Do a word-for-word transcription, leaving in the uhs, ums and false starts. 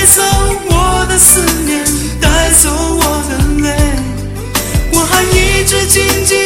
走我的思念，带走我的泪，我还一直紧紧